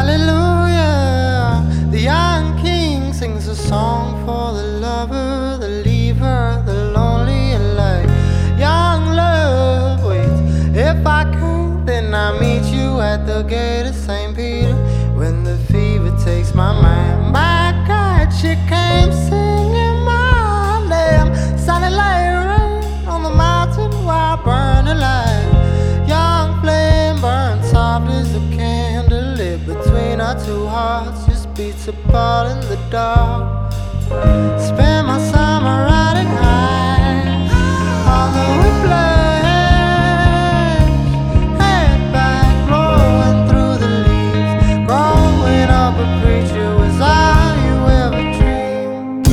Hallelujah. The young king sings a song for the lover, the leaver, the lonely alike. Young love waits. If I can't, then I meet you at the gate of St. Peter. When the fever takes my mind, my God, she came singing my name. Sounding like rain on the mountain while burning alive. Young flame burns soft as a candle lit between our two hearts, just beats apart in the dark. Spend my summer riding high on the whiplash, head back, blowing through the leaves. Growing up a preacher was all you ever dreamed.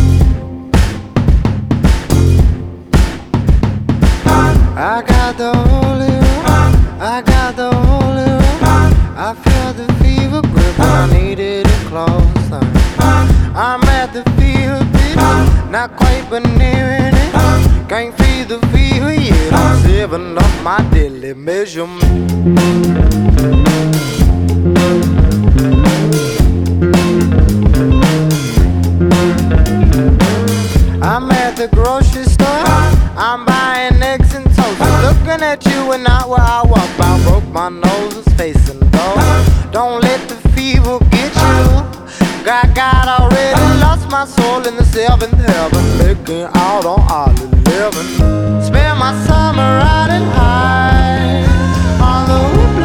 I got the holy room, I got the holy room. I feel the fever grip when I needed it closer. I'm at the fever pitch, not quite but nearing it. Can't feel the fever yet, I'm saving up my daily measurement. I'm at the grocery store, I'm buying eggs and toast. Looking at you and not where I walk by. Broke my nose, was facing low. Don't let the fever get you. God already lost my soul in the seventh heaven, making out on all 11. Spend my summer riding high on the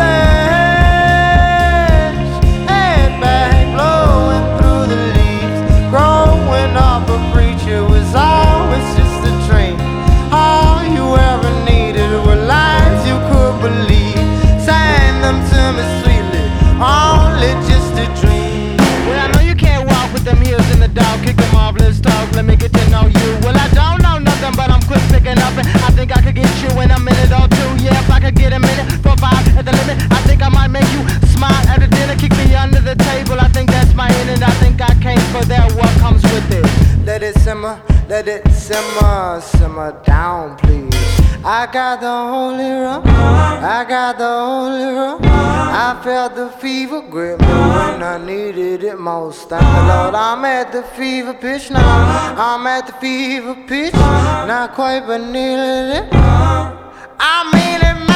whiplash, head back, blowing through the leaves. Growing up a preacher was always just a dream. All you ever needed were lines you could believe. Sang them to me sweetly, only just a dream. Well, I know you can't walk with them heels in the dark, kick a marvelous talk, let me get to know you. Well, I don't know nothing, but I'm quick picking up, and I think I could get you in a minute or two. Yeah, if I could get a minute for 5 at the limit, I think I might make you smile at the dinner, kick me under the table. I think that's my end, and I think I came for that. What comes with it? Let it simmer, simmer down, please. I got the holy rum, I got the holy rum. I felt the fever grip me when I needed it most. Thank the Lord, I'm at the fever pitch now. I'm at the fever pitch, not quite but nearly there. I mean it.